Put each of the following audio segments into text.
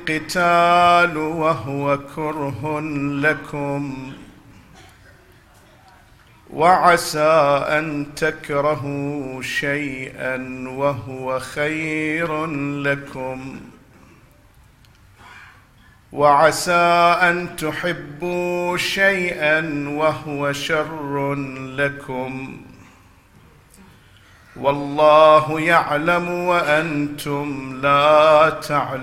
القتال وهو كره لكم وعسى أن تكرهوا شيئا وهو خير لكم وعسى أن تحبوا شيئا وهو شر لكم والله يعلم وأنتم لا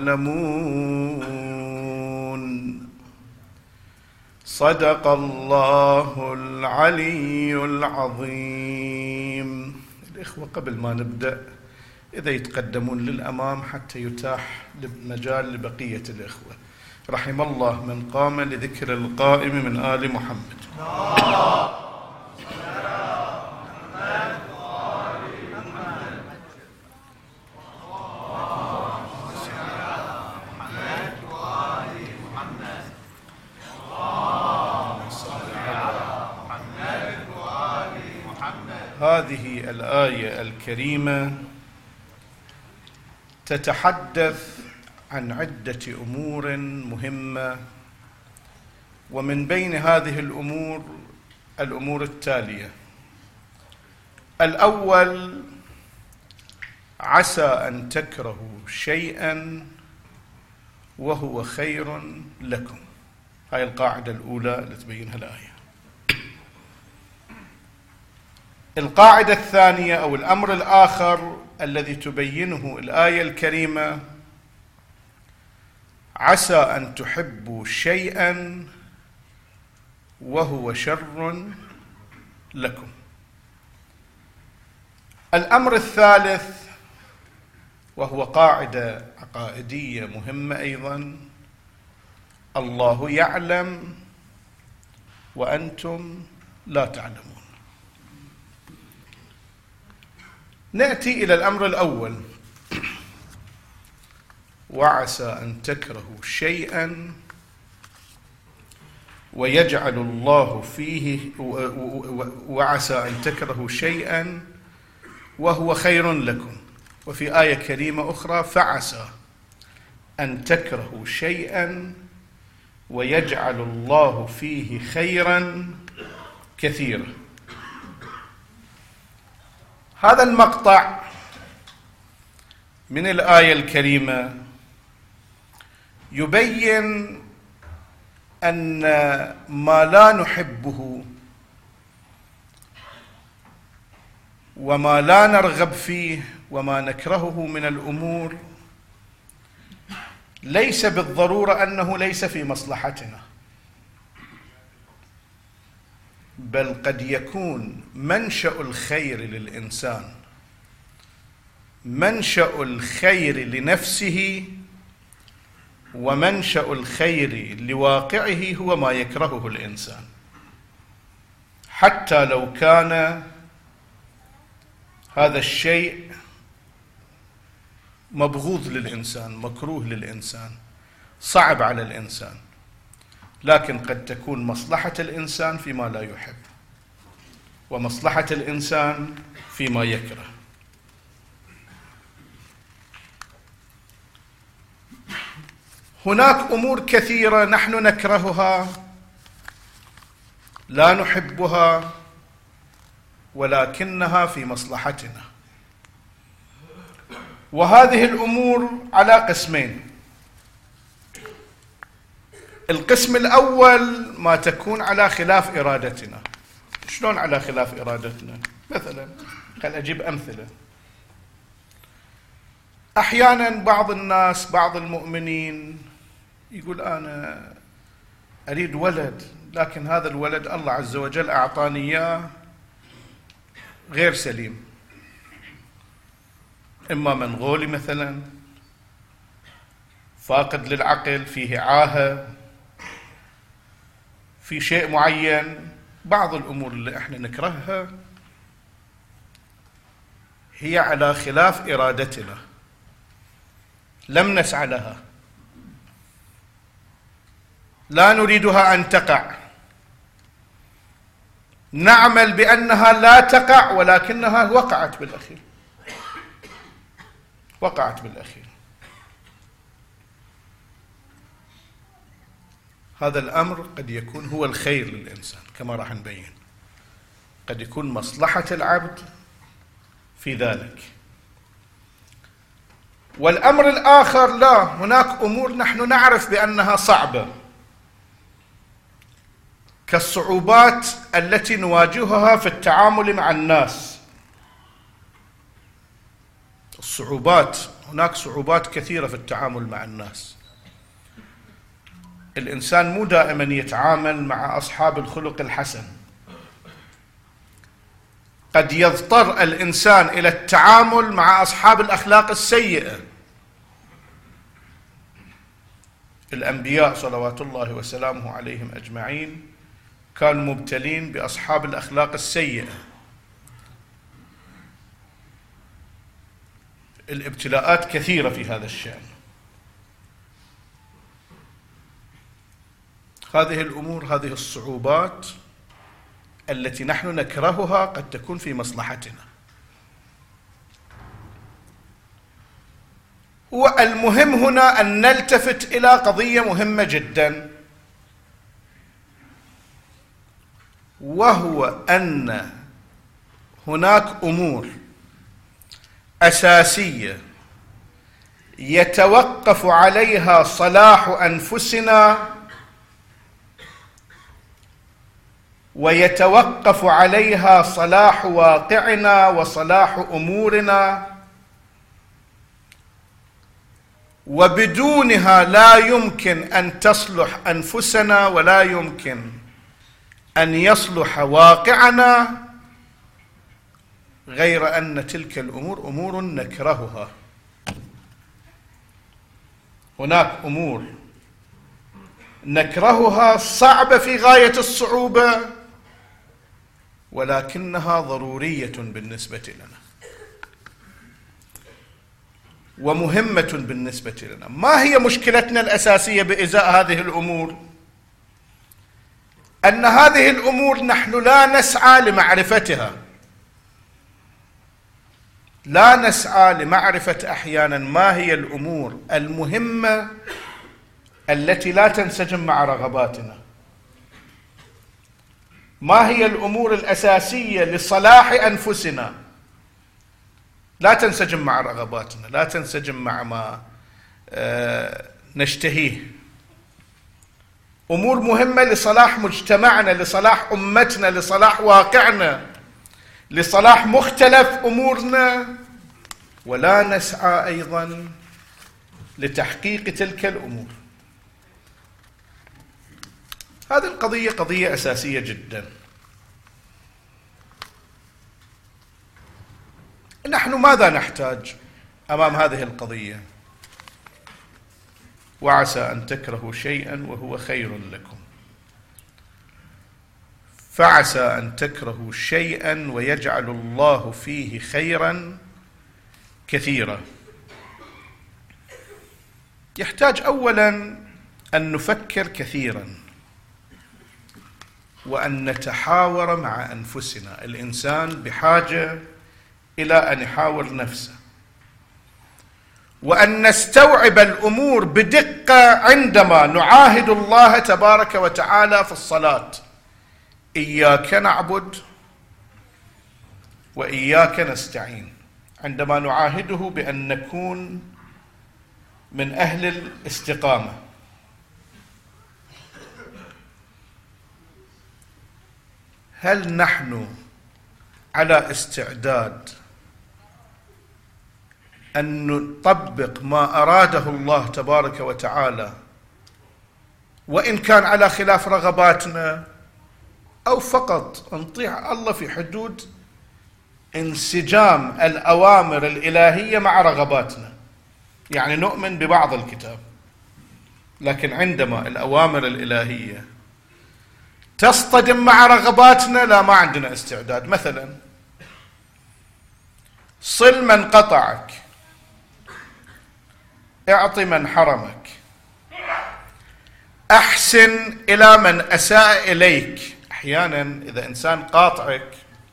تعلمون. صدق الله العلي العظيم. الإخوة قبل ما نبدأ إذا يتقدمون للأمام حتى يتاح مجال لبقية الإخوة. رحم الله من قام لذكر القائم من آل محمد. هذه الآية الكريمة تتحدث عن عدة أمور مهمة، ومن بين هذه الأمور التالية: الأول، عسى أن تكرهوا شيئا وهو خير لكم. هاي القاعدة الأولى اللي تبينها الآية. القاعدة الثانية أو الأمر الآخر الذي تبينه الآية الكريمة: عسى أن تحبوا شيئا وهو شر لكم. الأمر الثالث، وهو قاعدة عقائدية مهمة أيضا: الله يعلم وأنتم لا تعلمون. نأتي إلى الأمر الأول: وعسى أن تكرهوا شيئا ويجعل الله فيه، وعسى أن تكرهوا شيئا وهو خير لكم. وفي آية كريمة أخرى: فعسى أن تكرهوا شيئا ويجعل الله فيه خيرا كثيرا. هذا المقطع من الآية الكريمة يبين أن ما لا نحبه وما لا نرغب فيه وما نكرهه من الأمور ليس بالضرورة أنه ليس في مصلحتنا، بل قد يكون منشأ الخير للإنسان، منشأ الخير لنفسه ومنشأ الخير لواقعه هو ما يكرهه الإنسان، حتى لو كان هذا الشيء مبغوض للإنسان، مكروه للإنسان، صعب على الإنسان، لكن قد تكون مصلحة الإنسان فيما لا يحب ومصلحة الإنسان فيما يكره. هناك أمور كثيرة نحن نكرهها، لا نحبها، ولكنها في مصلحتنا. وهذه الأمور على قسمين: القسم الأول ما تكون على خلاف إرادتنا. شلون على خلاف إرادتنا؟ مثلا خل أجيب أمثلة. أحيانا بعض الناس، بعض المؤمنين يقول: أنا أريد ولد، لكن هذا الولد الله عز وجل أعطاني إياه غير سليم، إما منغولي مثلا، فاقد للعقل، فيه عاهة، في شيء معين. بعض الأمور اللي احنا نكرهها هي على خلاف إرادتنا، لم نسعى لها، لا نريدها أن تقع، نعمل بأنها لا تقع، ولكنها وقعت بالأخير، وقعت بالأخير. هذا الأمر قد يكون هو الخير للإنسان كما راح نبين، قد يكون مصلحة العبد في ذلك. والأمر الآخر لا، هناك أمور نحن نعرف بأنها صعبة، كالصعوبات التي نواجهها في التعامل مع الناس. الصعوبات، هناك صعوبات كثيرة في التعامل مع الناس. الإنسان مو دائما يتعامل مع أصحاب الخلق الحسن، قد يضطر الإنسان إلى التعامل مع أصحاب الأخلاق السيئة. الأنبياء صلوات الله وسلامه عليهم أجمعين كانوا مبتلين بأصحاب الأخلاق السيئة. الابتلاءات كثيرة في هذا الشأن. هذه الأمور، هذه الصعوبات التي نحن نكرهها قد تكون في مصلحتنا. هو المهم هنا أن نلتفت إلى قضية مهمة جدا، وهو أن هناك أمور أساسية يتوقف عليها صلاح أنفسنا ويتوقف عليها صلاح واقعنا وصلاح أمورنا، وبدونها لا يمكن أن تصلح أنفسنا ولا يمكن أن يصلح واقعنا، غير أن تلك الأمور أمور نكرهها. هناك أمور نكرهها صعبة في غاية الصعوبة، ولكنها ضرورية بالنسبة لنا ومهمة بالنسبة لنا. ما هي مشكلتنا الأساسية بإزاء هذه الأمور؟ أن هذه الأمور نحن لا نسعى لمعرفتها، لا نسعى لمعرفة أحيانا ما هي الأمور المهمة التي لا تنسجم مع رغباتنا، ما هي الأمور الأساسية لصلاح أنفسنا لا تنسجم مع رغباتنا، لا تنسجم مع ما نشتهيه. أمور مهمة لصلاح مجتمعنا، لصلاح أمتنا، لصلاح واقعنا، لصلاح مختلف أمورنا، ولا نسعى أيضا لتحقيق تلك الأمور. هذه القضية قضية أساسية جدا. نحن ماذا نحتاج أمام هذه القضية؟ وعسى أن تكرهوا شيئا وهو خير لكم، فعسى أن تكرهوا شيئا ويجعل الله فيه خيرا كثيرا. يحتاج أولا أن نفكر كثيرا وأن نتحاور مع أنفسنا. الإنسان بحاجة إلى أن يحاور نفسه، وأن نستوعب الأمور بدقة عندما نعاهد الله تبارك وتعالى في الصلاة: إياك نعبد وإياك نستعين. عندما نعاهده بأن نكون من أهل الاستقامة، هل نحن على استعداد أن نطبق ما أراده الله تبارك وتعالى وإن كان على خلاف رغباتنا، أو فقط نطيع الله في حدود انسجام الأوامر الإلهية مع رغباتنا؟ يعني نؤمن ببعض الكتاب، لكن عندما الأوامر الإلهية تصطدم مع رغباتنا لا، ما عندنا استعداد. مثلا صل من قطعك، اعط من حرمك، أحسن إلى من أساء إليك. أحيانا إذا إنسان قاطعك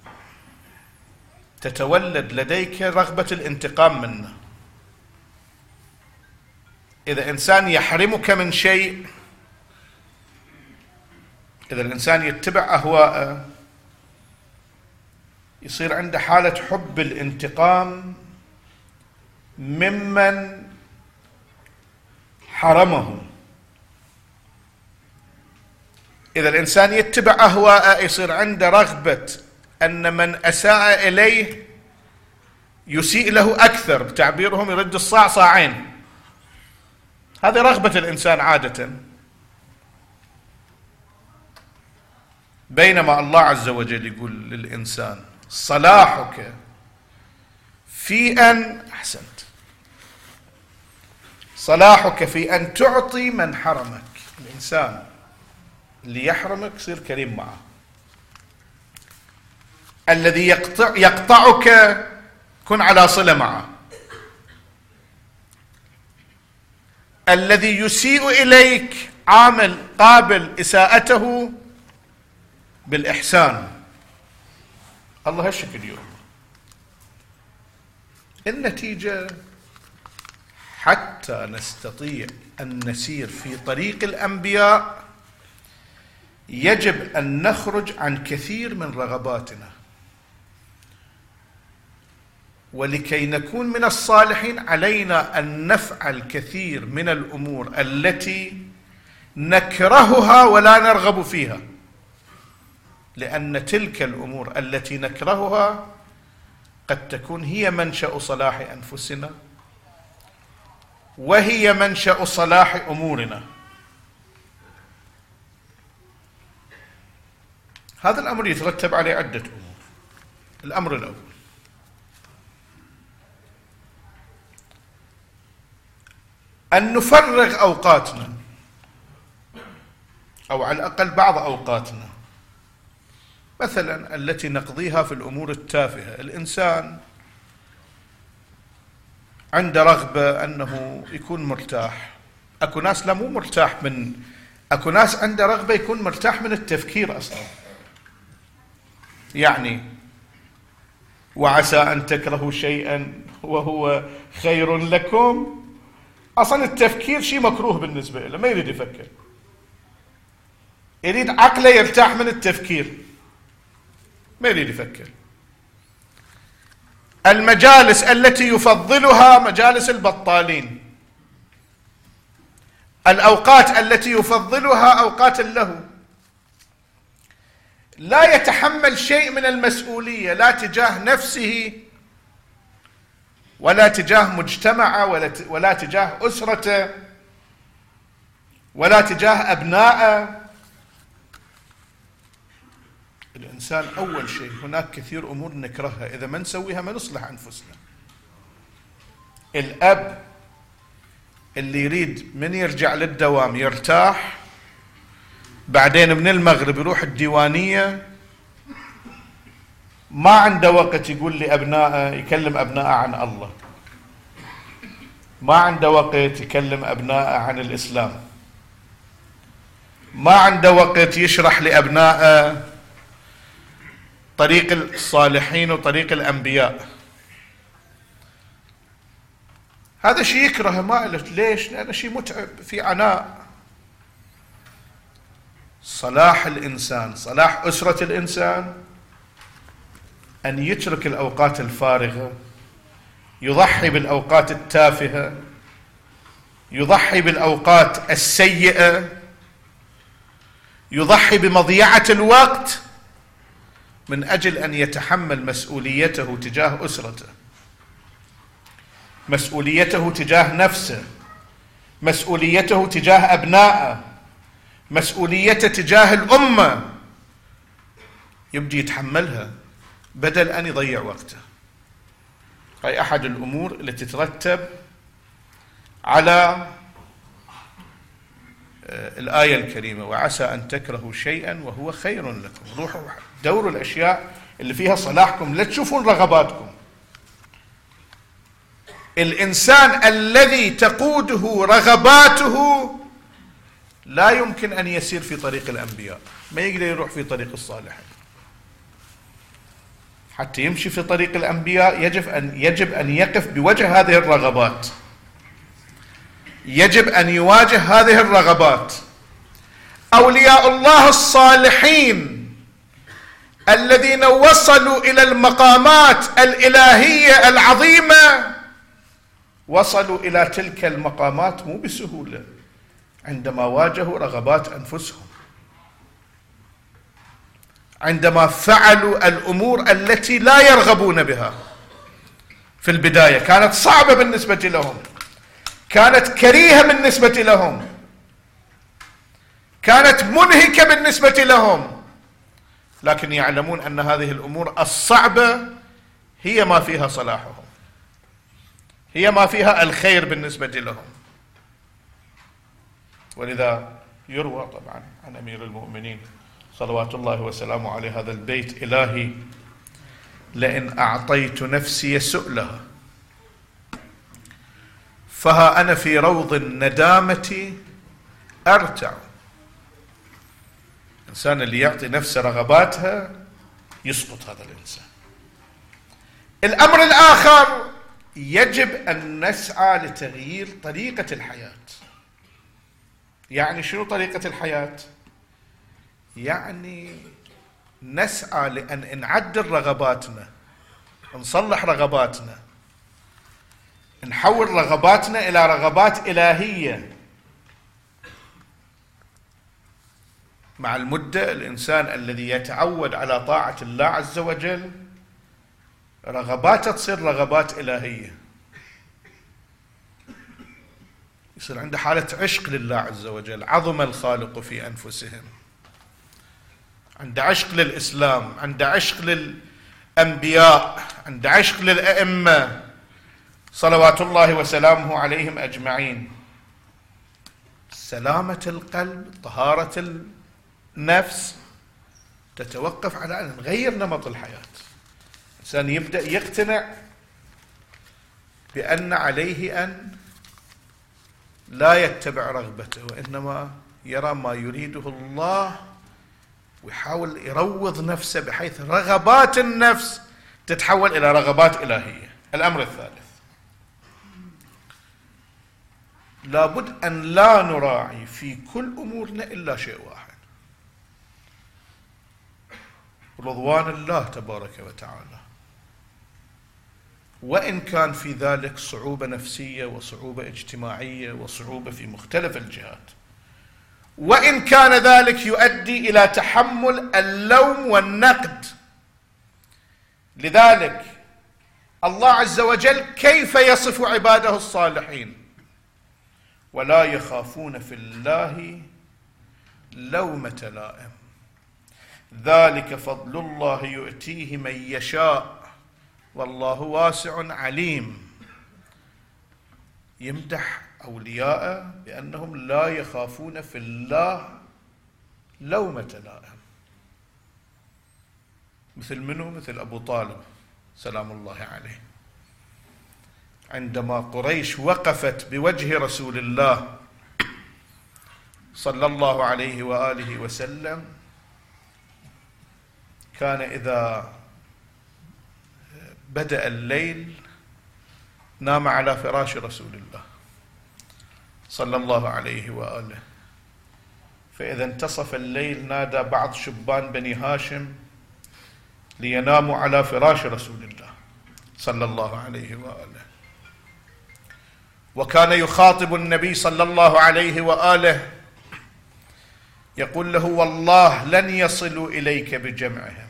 تتولد لديك رغبة الانتقام منه. إذا إنسان يحرمك من شيء إذا الإنسان يتبع أهواءه يصير عنده حالة حب الانتقام ممن حرمه. إذا الإنسان يتبع أهواءه يصير عنده رغبة أن من أساء إليه يسيء له أكثر، بتعبيرهم يرد الصاع صاعين. هذه رغبة الإنسان عادة. بينما الله عز وجل يقول للإنسان صلاحك في أن صلاحك في أن تعطي من حرمك. الإنسان اللي يحرمك يصير كريم معه، الذي يقطعك كن على صلة معه، الذي يسيء إليك قابل إساءته بالإحسان. الله هالشكل اليوم. النتيجة حتى نستطيع أن نسير في طريق الأنبياء يجب أن نخرج عن كثير من رغباتنا، ولكي نكون من الصالحين علينا أن نفعل كثير من الأمور التي نكرهها ولا نرغب فيها، لأن تلك الأمور التي نكرهها قد تكون هي منشأ صلاح أنفسنا وهي منشأ صلاح أمورنا. هذا الأمر يترتب عليه عدة أمور. الأمر الأول أن نفرغ أوقاتنا، أو على الأقل بعض أوقاتنا، مثلا التي نقضيها في الأمور التافهة. الإنسان عنده رغبة أنه يكون مرتاح. أكو ناس لا مو مرتاح أكو ناس عنده رغبة يكون مرتاح من التفكير أصلا. يعني وعسى أن تكرهوا شيئا وهو خير لكم. أصلا التفكير شيء مكروه بالنسبة له، ما يريد يفكر، يريد عقله يرتاح من التفكير، ما يريد يفكر. المجالس التي يفضلها مجالس البطالين، الأوقات التي يفضلها أوقات اللهو، لا يتحمل شيء من المسؤولية، لا تجاه نفسه ولا تجاه مجتمعه ولا تجاه أسرته ولا تجاه أبنائه. الإنسان أول شيء هناك كثير أمور نكرهها، إذا ما نسويها ما نصلح أنفسنا. الأب اللي يريد من يرجع للدوام يرتاح، بعدين من المغرب يروح الديوانية، ما عنده وقت يقول لأبنائه يكلم أبنائه عن الله، ما عنده وقت يكلم أبنائه عن الإسلام، ما عنده وقت يشرح لأبنائه طريق الصالحين وطريق الأنبياء. هذا شيء يكره، ما له. ليش؟ لأنه شيء متعب، في عناء. صلاح الإنسان، صلاح أسرة الإنسان، أن يترك الأوقات الفارغة، يضحي بالأوقات التافهة، يضحي بالأوقات السيئة، يضحي بمضيعة الوقت من أجل أن يتحمل مسؤوليته تجاه أسرته، مسؤوليته تجاه نفسه، مسؤوليته تجاه أبنائه، مسؤوليته تجاه الأمة، يبدي يتحملها بدل أن يضيع وقته. هاي أحد الأمور التي تترتب على الآية الكريمة وعسى أن تكرهوا شيئا وهو خير لكم. روحوا دوروا الأشياء اللي فيها صلاحكم، لا تشوفون رغباتكم. الإنسان الذي تقوده رغباته لا يمكن أن يسير في طريق الأنبياء، ما يقدر يروح في طريق الصالحين. حتى يمشي في طريق الأنبياء يجب أن يقف بوجه هذه الرغبات، يجب أن يواجه هذه الرغبات. أولياء الله الصالحين الذين وصلوا إلى المقامات الإلهية العظيمة وصلوا إلى تلك المقامات مو بسهولة، عندما واجهوا رغبات أنفسهم، عندما فعلوا الأمور التي لا يرغبون بها. في البداية كانت صعبة بالنسبة لهم، كانت كريهة بالنسبة لهم، كانت منهكة بالنسبة لهم، لكن يعلمون أن هذه الأمور الصعبة هي ما فيها صلاحهم، هي ما فيها الخير بالنسبة لهم. ولذا يروى طبعا عن أمير المؤمنين صلوات الله وسلامه عليه هذا البيت: إلهي لئن أعطيت نفسي سؤلها فها أنا في روض الندامة أرتع. الإنسان اللي يعطي نفسه رغباتها يسقط هذا الإنسان. الأمر الآخر، يجب أن نسعى لتغيير طريقة الحياة. يعني شنو طريقة الحياة؟ يعني نسعى لأن نعدل رغباتنا، نصلح رغباتنا، نحول رغباتنا إلى رغبات إلهية. مع المدة الإنسان الذي يتعود على طاعة الله عز وجل رغباته تصير رغبات إلهية، يصير عنده حالة عشق لله عز وجل. عظم الخالق في أنفسهم، عنده عشق للإسلام، عنده عشق للأنبياء، عنده عشق للأئمة صلوات الله وسلامه عليهم أجمعين. سلامة القلب، طهارة النفس تتوقف على أن نغير نمط الحياة. الإنسان يبدأ يقتنع بأن عليه أن لا يتبع رغبته، وإنما يرى ما يريده الله، ويحاول يروض نفسه بحيث رغبات النفس تتحول إلى رغبات إلهية. الأمر الثالث، لابد أن لا نراعي في كل أمورنا إلا شيء واحد: رضوان الله تبارك وتعالى، وإن كان في ذلك صعوبة نفسية وصعوبة اجتماعية وصعوبة في مختلف الجهات، وإن كان ذلك يؤدي إلى تحمل اللوم والنقد. لذلك الله عز وجل كيف يصف عباده الصالحين؟ ولا يخافون في الله لومة لائم، ذلك فضل الله يؤتيه من يشاء والله واسع عليم. يمدح أولياءه بأنهم لا يخافون في الله لومة لائم. مثل منه؟ مثل أبو طالب سلام الله عليه، عندما قريش وقفت بوجه رسول الله صلى الله عليه وآله وسلم، كان إذا بدأ الليل نام على فراش رسول الله صلى الله عليه وآله، فإذا انتصف الليل نادى بعض شبان بني هاشم ليناموا على فراش رسول الله صلى الله عليه وآله. وكان يخاطب النبي صلى الله عليه وآله يقول له: والله لن يصلوا إليك بجمعهم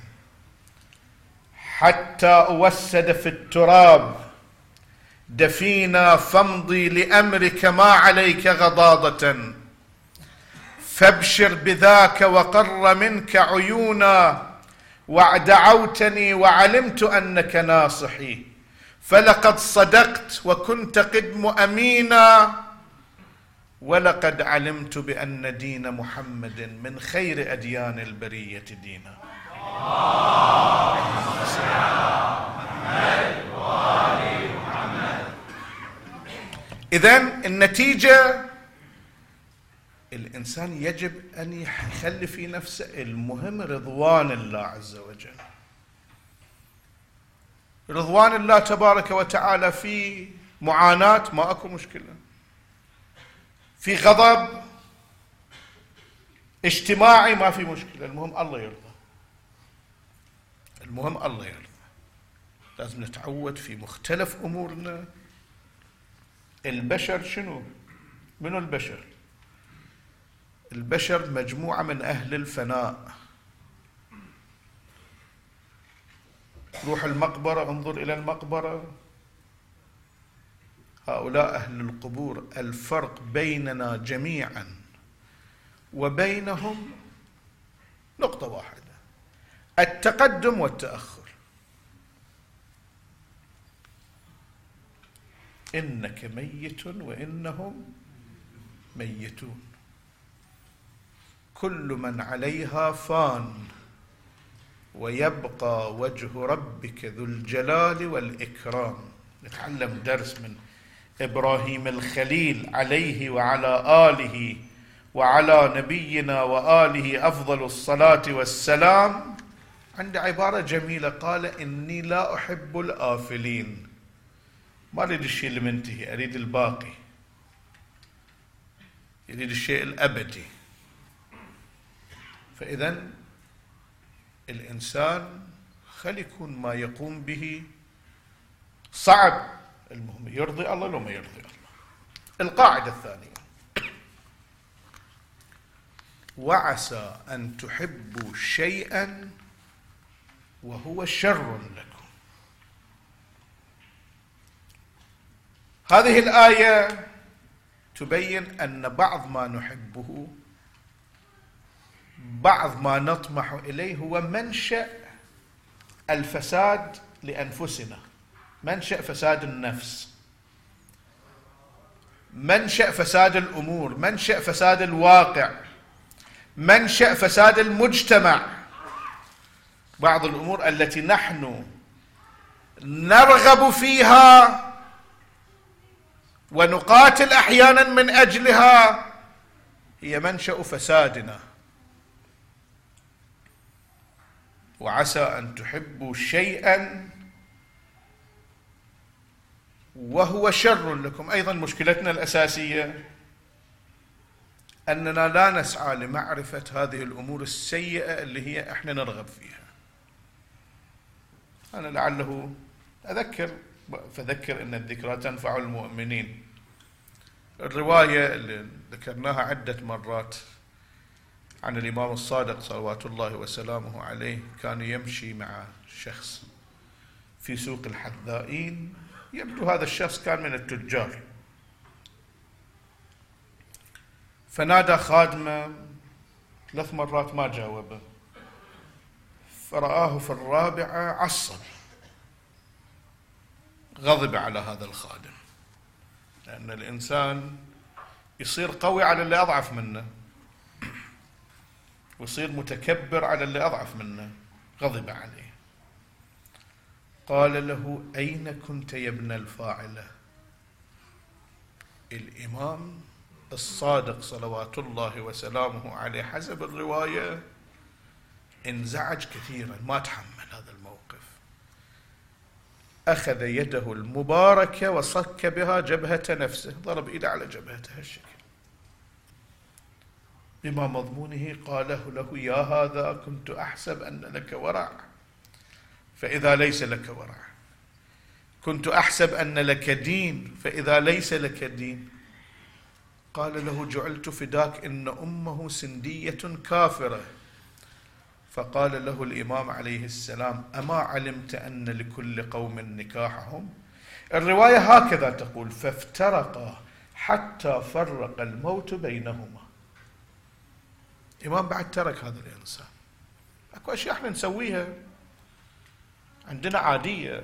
حتى أوسد في التراب دفينا فامضي لأمرك ما عليك غضاضة، فابشر بذاك وقر منك عيونا، ودعوتني وعلمت أنك ناصحي، فلقد صدقت وكنت قدم أمينا، ولقد علمت بأن دين محمد من خير أديان البرية دينا. إذن النتيجة، الإنسان يجب أن يخلي في نفسه المهم رضوان الله عز وجل. رضوان الله تبارك وتعالى في معاناة ما أكو مشكلة، في غضب اجتماعي ما في مشكلة، المهم الله يرضى، المهم الله يرضى. لازم نتعود في مختلف أمورنا. البشر شنو؟ منو البشر؟ البشر مجموعة من أهل الفناء. روح المقبرة، انظر إلى المقبرة، هؤلاء أهل القبور. الفرق بيننا جميعا وبينهم نقطة واحدة: التقدم والتأخر. إنك ميت وإنهم ميتون، كل من عليها فان ويبقى وجه ربك ذو الجلال والإكرام. نتعلم درس من إبراهيم الخليل عليه وعلى آله وعلى نبينا وآله أفضل الصلاة والسلام. عند عبارة جميلة، قال: إني لا أحب الآفلين. ما أريد الشيء اللي منتهي، أريد الباقي، يريد الشيء الأبدي. فإذن الإنسان خل يكون ما يقوم به صعب، المهم يرضي الله لو ما يرضي الله. القاعدة الثانية: وعسى أن تحبوا شيئا وهو شر لكم. هذه الآية تبين أن بعض ما نحبه، بعض ما نطمح إليه، هو منشأ الفساد لأنفسنا، منشأ فساد النفس، منشأ فساد الأمور، منشأ فساد الواقع، منشأ فساد المجتمع. بعض الأمور التي نحن نرغب فيها ونقاتل أحيانا من أجلها هي منشأ فسادنا. وعسى أن تحبوا شيئا وهو شر لكم. أيضا مشكلتنا الأساسية أننا لا نسعى لمعرفة هذه الأمور السيئة اللي هي إحنا نرغب فيها. أنا لعله أذكر، فذكر إن الذكرى تنفع المؤمنين. الرواية اللي ذكرناها عدة مرات عن الإمام الصادق صلوات الله وسلامه عليه، كان يمشي مع شخص في سوق الحذائين، يبدو هذا الشخص كان من التجار، فنادى خادمه 3 مرات ما جاوبه، فرآه في الرابعة عصب، غضب على هذا الخادم، لأن الإنسان يصير قوي على اللي أضعف منه، ويصير متكبر على اللي أضعف منه. غضب عليه، قال له: أين كنت يا ابن الفاعلة؟ الإمام الصادق صلوات الله وسلامه عليه حسب الرواية انزعج كثيرا، ما تحمل هذا الموقف، أخذ يده المباركة وصك بها جبهة نفسه، ضرب إيده على جبهته هالشكل، بما مضمونه قاله له: يا هذا كنت أحسب أن لك ورع، فإذا ليس لك ورع، كنت أحسب أن لك دين، فإذا ليس لك دين. قال له: جعلت فداك إن أمه سندية كافرة. فقال له الإمام عليه السلام: أما علمت أن لكل قوم نكاحهم؟ الرواية هكذا تقول: فافترقا حتى فرق الموت بينهما. الإمام بعد ترك هذا الإنسان. أكو أشياء احنا نسويها عندنا عادية،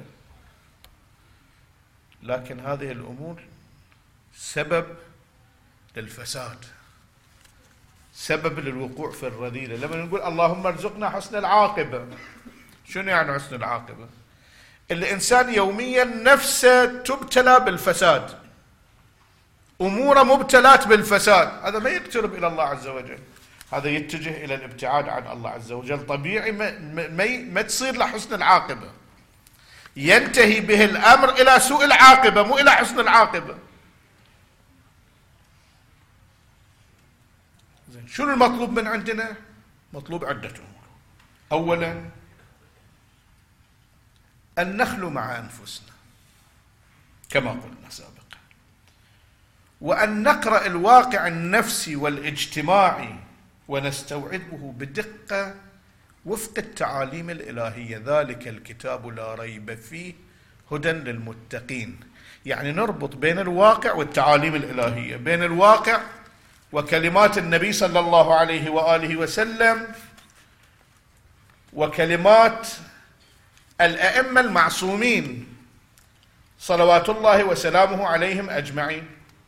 لكن هذه الأمور سبب للفساد، سبب للوقوع في الرذيلة. لما نقول اللهم ارزقنا حسن العاقبة، شنو يعني حسن العاقبة؟ الإنسان يوميا نفسه تبتلى بالفساد، أموره مبتلات بالفساد، هذا ما يقترب إلى الله عز وجل، هذا يتجه إلى الابتعاد عن الله عز وجل. طبيعي ما تصير له حسن العاقبة، ينتهي به الأمر إلى سوء العاقبة مو إلى حسن العاقبة. زين، شنو المطلوب من عندنا؟ مطلوب عدة أمور. أولا أن نخلو مع أنفسنا كما قلنا سابقا، وأن نقرأ الواقع النفسي والاجتماعي ونستوعبه بدقة وفق التعاليم الإلهية. ذلك الكتاب لا ريب فيه هدى للمتقين. يعني نربط بين الواقع والتعاليم الإلهية، بين الواقع وكلمات النبي صلى الله عليه وآله وسلم وكلمات الأئمة المعصومين صلوات الله وسلامه عليهم أجمعين.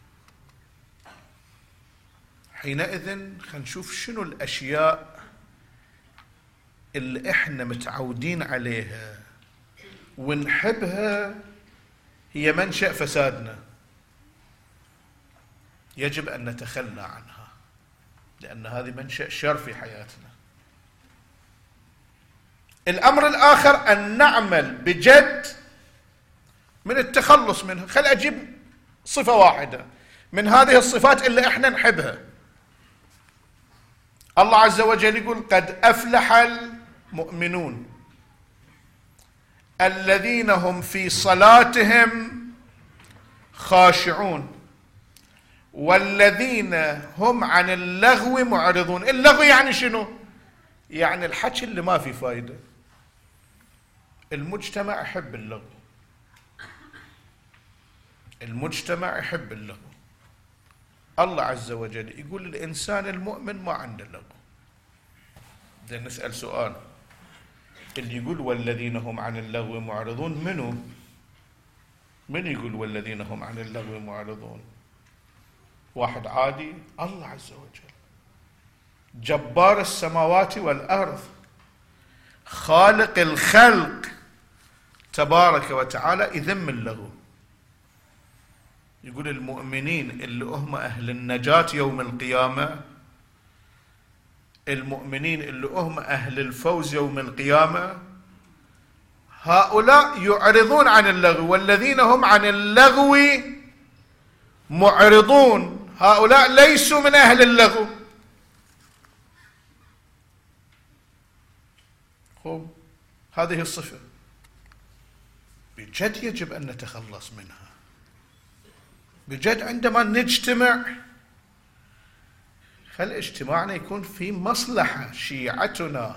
حينئذ خلينا نشوف شنو الأشياء اللي احنا متعودين عليها ونحبها هي منشأ فسادنا، يجب أن نتخلى عنها، لأن هذه منشأ شر في حياتنا. الأمر الآخر أن نعمل بجد من التخلص منها. خل أجيب صفة واحدة من هذه الصفات اللي احنا نحبها. الله عز وجل يقول: قد أفلح المؤمنون الذين هم في صلاتهم خاشعون والذين هم عن اللغو معرضون. اللغو يعني شنو؟ يعني الحكي اللي ما في فايدة. المجتمع يحب اللغو، المجتمع يحب اللغو. الله عز وجل يقول الإنسان المؤمن ما عنده لغو. بدنا نسأل سؤال: اللي يقول والذين هم عن اللغو معرضون منو؟ من يقول والذين هم عن اللغو معرضون؟ واحد عادي؟ الله عز وجل جبار السماوات والأرض، خالق الخلق تبارك وتعالى، يذم اللغو. يقول المؤمنين اللي هم أهل النجاة يوم القيامة، المؤمنين اللي هم أهل الفوز يوم القيامة، هؤلاء يعرضون عن اللغو، والذين هم عن اللغو معرضون هؤلاء ليسوا من أهل اللغو. هذه الصفة بجد يجب أن نتخلص منها. بجد عندما نجتمع خل اجتماعنا يكون في مصلحة. شيعتنا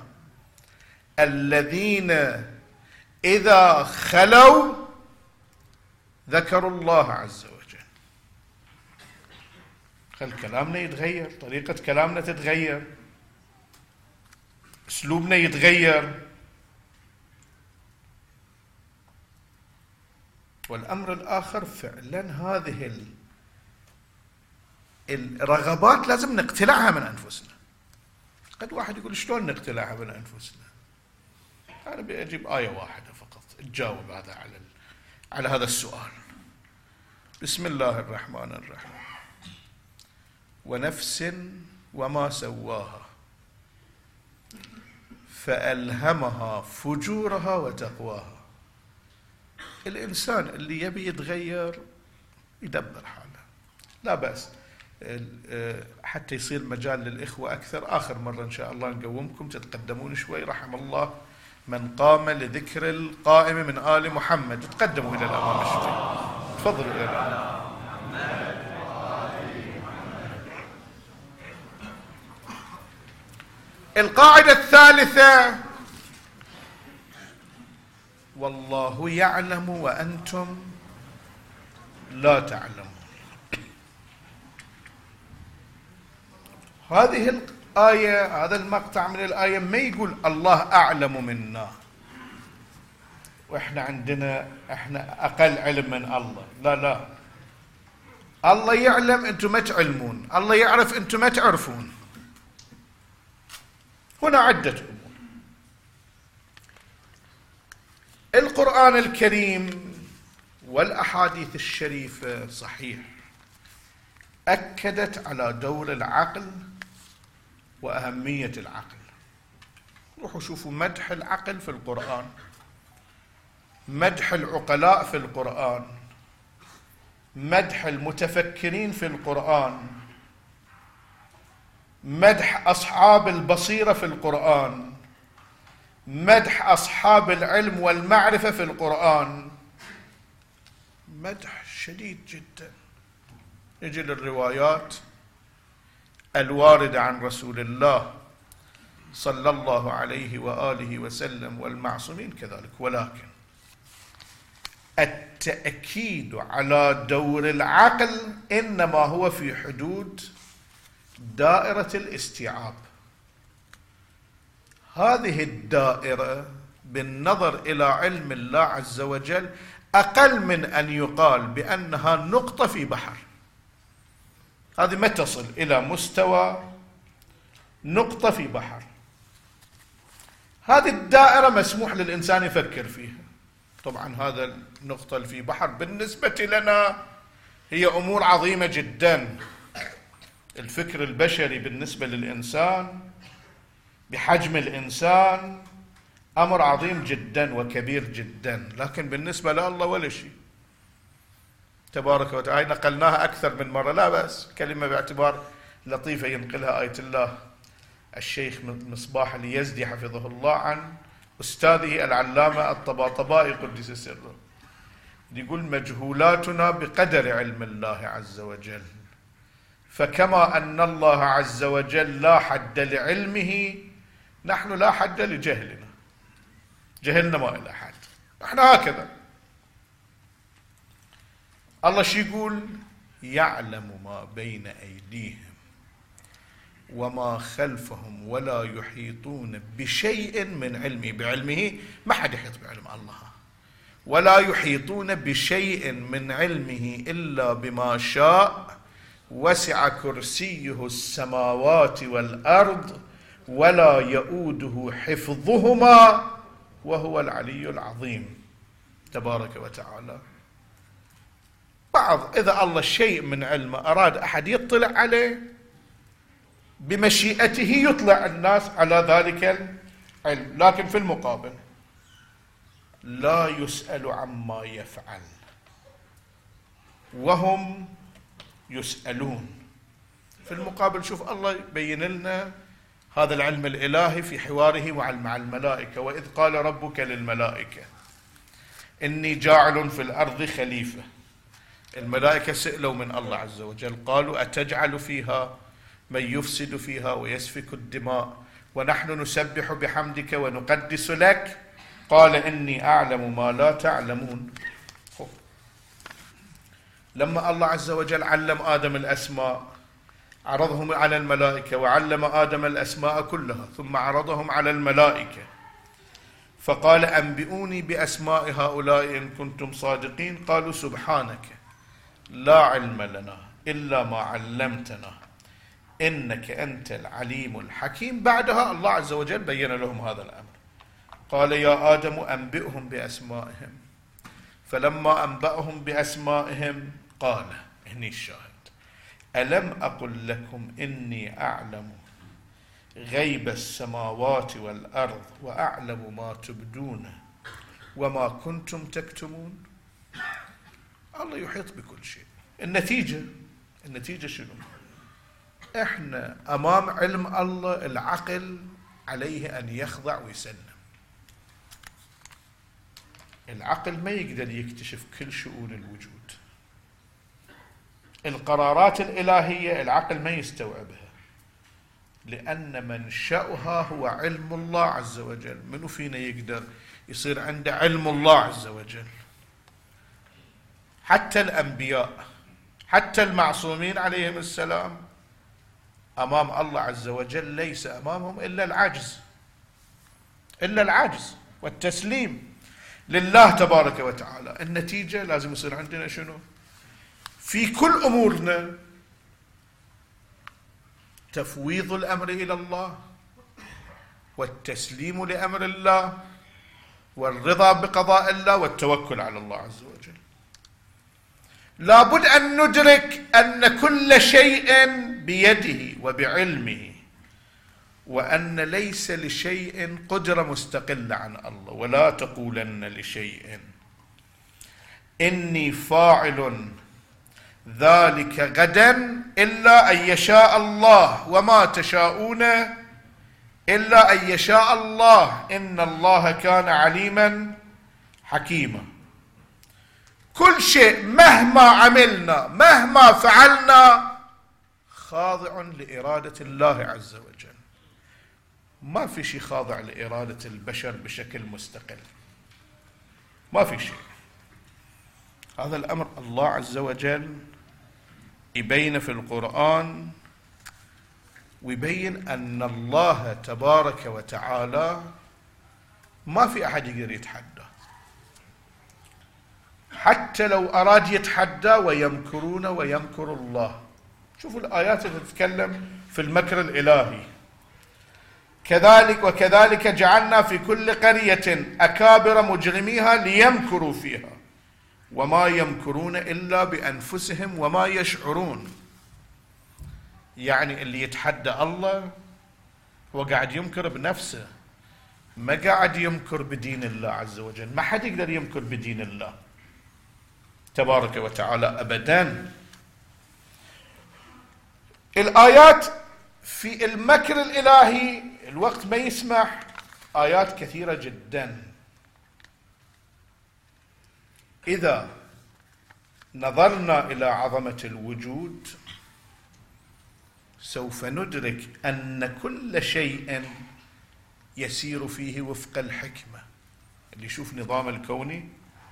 الذين إذا خلوا ذكروا الله عز وجل. خل كلامنا يتغير، طريقة كلامنا تتغير، أسلوبنا يتغير. والأمر الآخر فعلا هذه الرغبات لازم نقتلعها من أنفسنا. قد واحد يقول شلون نقتلعها من أنفسنا؟ أنا بأجيب آية واحدة فقط تجاوب على هذا السؤال. بسم الله الرحمن الرحيم: ونفس وما سواها فألهمها فجورها وتقواها. الإنسان اللي يبي يتغير يدبر حاله، لا بأس، حتى يصير مجال للإخوة أكثر. آخر مرة إن شاء الله نقومكم تتقدمون شوي. رحم الله من قام لذكر القائم من آل محمد. تقدموا إلى الأمام شوي، تفضلوا إلى الأمام. القاعدة الثالثة: والله يعلم وأنتم لا تعلمون. هذه الآية، هذا المقطع من الآية ما يقول الله أعلم منا وإحنا إحنا أقل علم من الله. لا لا، الله يعلم أنتم ما تعلمون، الله يعرف أنتم ما تعرفون. هنا عدة أمور. القرآن الكريم والأحاديث الشريفة صحيح أكدت على دور العقل وأهمية العقل. روحوا شوفوا مدح العقل في القرآن، مدح العقلاء في القرآن، مدح المتفكرين في القرآن، مدح أصحاب البصيرة في القرآن، مدح أصحاب العلم والمعرفة في القرآن، مدح شديد جدا. نجي للروايات الواردة عن رسول الله صلى الله عليه وآله وسلم والمعصومين كذلك. ولكن التأكيد على دور العقل إنما هو في حدود دائرة الاستيعاب. هذه الدائرة بالنظر إلى علم الله عز وجل أقل من أن يقال بأنها نقطة في بحر. هذه ما تصل إلى مستوى نقطة في بحر. هذه الدائرة مسموح للإنسان يفكر فيها. طبعا هذا النقطة اللي في بحر بالنسبة لنا هي أمور عظيمة جدا. الفكر البشري بالنسبة للإنسان بحجم الإنسان أمر عظيم جدا وكبير جدا، لكن بالنسبة لله ولا شيء تبارك وتعالى. نقلناها أكثر من مرة، لا بأس، كلمة باعتبار لطيفة ينقلها آية الله الشيخ مصباح اليزدي حفظه الله عن أستاذه العلامة الطباطبائي قدس سره. يقول مجهولاتنا بقدر علم الله عز وجل، فكما أن الله عز وجل لا حد لعلمه، نحن لا حد لجهلنا. جهلنا ما إلى حد، نحن هكذا. الله شو يقول؟ يعلم ما بين أيديهم وما خلفهم ولا يحيطون بشيء من علمه. بعلمه ما حد يحيط بعلم الله. ولا يحيطون بشيء من علمه إلا بما شاء، وسع كرسيه السماوات والأرض ولا يؤوده حفظهما وهو العلي العظيم تبارك وتعالى. بعض إذا الله شيء من علمه أراد أحد يطلع عليه بمشيئته يطلع الناس على ذلك العلم، لكن في المقابل لا يسأل عما يفعل وهم يسألون. في المقابل شوف الله يبين لنا هذا العلم الإلهي في حواره مع الملائكة. وإذ قال ربك للملائكة إني جاعل في الأرض خليفة. الملائكة سئلوا من الله عز وجل قالوا أتجعل فيها من يفسد فيها ويسفك الدماء ونحن نسبح بحمدك ونقدس لك قال إني أعلم ما لا تعلمون. لما الله عز وجل علم آدم الأسماء عرضهم على الملائكة، وعلم آدم الأسماء كلها ثم عرضهم على الملائكة، فقال أنبئوني بأسماء هؤلاء إن كنتم صادقين. قالوا سبحانك لا علم لنا إلا ما علمتنا إنك أنت العليم الحكيم. بعدها الله عز وجل بين لهم هذا الأمر، قال يا آدم أنبئهم بأسمائهم. فلما أنبأهم بأسمائهم قال، هني الشاهد، ألم أقل لكم إني أعلم غيب السماوات والأرض وأعلم ما تبدون وما كنتم تكتمون. الله يحيط بكل شيء. النتيجة شنو؟ احنا أمام علم الله العقل عليه أن يخضع ويسلم. العقل ما يقدر يكتشف كل شؤون الوجود. القرارات الإلهية العقل ما يستوعبها، لأن منشأها هو علم الله عز وجل. منو فينا يقدر يصير عنده علم الله عز وجل؟ حتى الأنبياء، حتى المعصومين عليهم السلام، أمام الله عز وجل ليس أمامهم إلا العجز والتسليم لله تبارك وتعالى. النتيجة لازم يصير عندنا شنو؟ في كل أمورنا تفويض الأمر إلى الله والتسليم لأمر الله والرضا بقضاء الله والتوكل على الله عز وجل. لابد أن ندرك أن كل شيء بيده وبعلمه، وأن ليس لشيء قدرة مستقلة عن الله. ولا تقولن لشيء إني فاعل ذلك غدا إلا أن يشاء الله وما تشاءون إلا أن يشاء الله إن الله كان عليما حكيما. كل شيء مهما عملنا مهما فعلنا خاضع لإرادة الله عز وجل، ما في شيء خاضع لإرادة البشر بشكل مستقل، ما في شيء. هذا الأمر الله عز وجل يبين في القرآن، ويبين أن الله تبارك وتعالى ما في أحد يقدر يتحدى، حتى لو أراد يتحدى ويمكرون ويمكر الله. شوفوا الآيات اللي تتكلم في المكر الإلهي. كذلك وكذلك جعلنا في كل قرية أكابر مجرميها ليمكروا فيها وما يمكرون إلا بأنفسهم وما يشعرون. يعني اللي يتحدى الله هو قاعد يمكر بنفسه، ما قاعد يمكر بدين الله عز وجل. ما حد يقدر يمكر بدين الله تبارك وتعالى أبدا. الآيات في المكر الإلهي الوقت ما يسمح، آيات كثيرة جدا. إذا نظرنا إلى عظمة الوجود سوف ندرك أن كل شيء يسير فيه وفق الحكمة. اللي يشوف نظام الكوني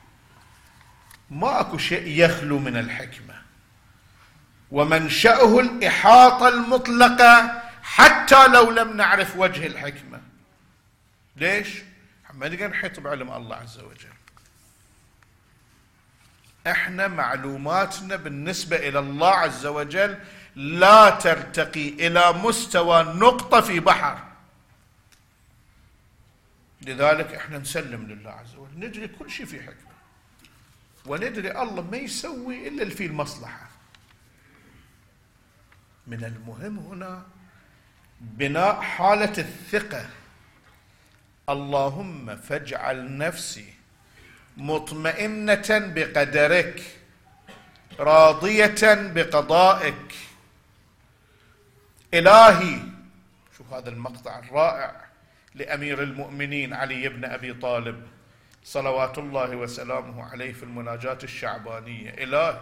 ما أكو شيء يخلو من الحكمة، ومنشأه الإحاطة المطلقة حتى لو لم نعرف وجه الحكمة. ليش؟ ما نقدر نحيط بعلم الله عز وجل. احنا معلوماتنا بالنسبة إلى الله عز وجل لا ترتقي إلى مستوى نقطة في بحر. لذلك احنا نسلم لله عز وجل، ندري كل شيء في حكمة، وندري الله ما يسوي إلا اللي فيه المصلحة. من المهم هنا بناء حالة الثقة. اللهم فاجعل نفسي مطمئنة بقدرك راضية بقضائك. إلهي، شوف هذا المقطع الرائع لأمير المؤمنين علي بن أبي طالب صلوات الله وسلامه عليه في المناجاة الشعبانية: إلهي